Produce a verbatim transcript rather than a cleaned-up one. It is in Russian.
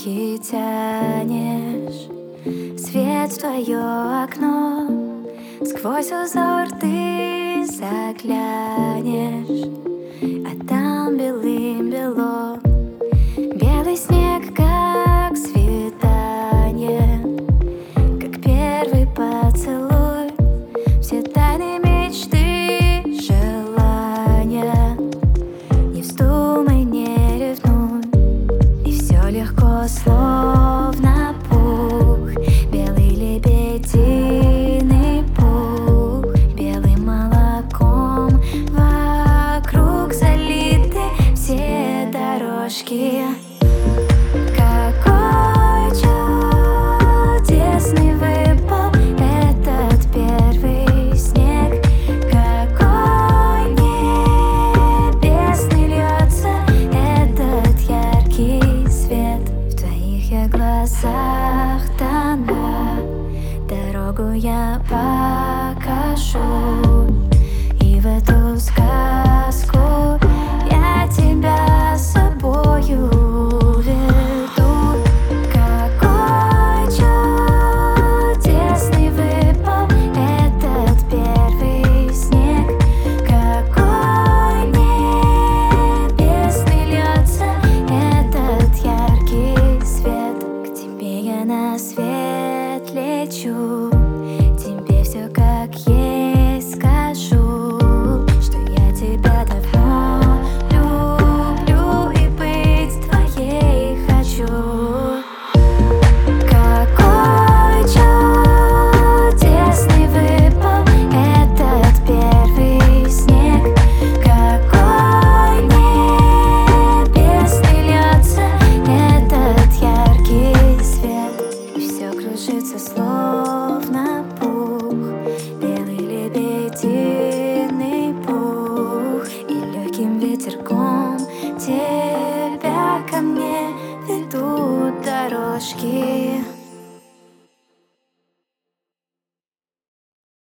дорожки тянешь свет в твое окно, сквозь узор ты заглянешь, а там белым-бело белый снег, как свидание, как первый поцелуй, все тайны, мечты, желания. Не вздумай, не ревнуй, и все легко, словно пух, белый лебединый пух, белым молоком вокруг залиты все дорожки. Какой чудесный выпал этот первый снег, какой небесный льется этот яркий свет. В твоих я глазах тону, дорогу я покажу, и в эту сказку я тебя с собою веду. Какой чудесный выпал этот первый снег, какой небесный льется этот яркий свет. К тебе я на свет лечу, тебе все как есть скажу, что я тебя давно люблю и быть твоей хочу. Какой чудесный выпал этот первый снег, какой небесный льется этот яркий свет. И все кружится, словно пух, белый лебединый пух, и легким ветерком тебя ко мне ведут дорожки.